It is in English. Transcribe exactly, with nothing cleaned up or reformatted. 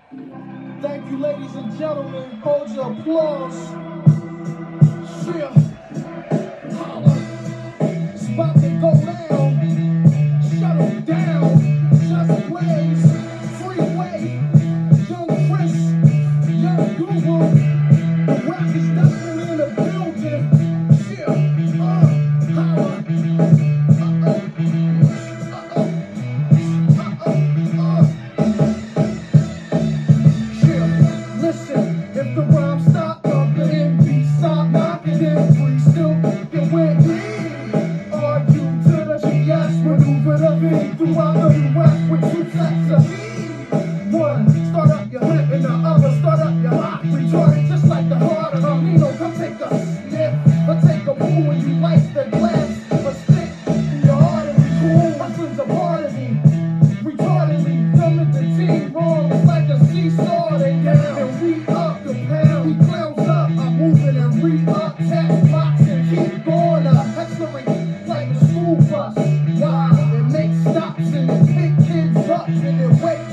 Thank you, ladies and gentlemen. Hold your applause. Yeah. Holla. It's about to go down. Shut 'em down. Just Blaze. Freeway. Young Chris. Young Guru. The rap is definitely in the building. Yeah. Uh. Holla. Uh-oh. Uh-oh. Uh-oh. Uh. Yeah. Listen, if the rhyme stop bumping and beat stop knocking, then free still can win. R U to the G S, maneuver the V throughout the U S with two sets of E. One, start up your hip, and the other start up your lock. Retarded just like the heart of a Nino. Come take a sniff, or take a pull when you light the glass. A stick in your artery, cool, hustlers a part of me. Retardedly, coming to team wrong, it's like a seesaw, they down. And we up the pound, we clowns up, I'm moving and re-up, tax box and keep going up. Hustling like a school bus, wow, it makes stops and it pick kids up and it wakes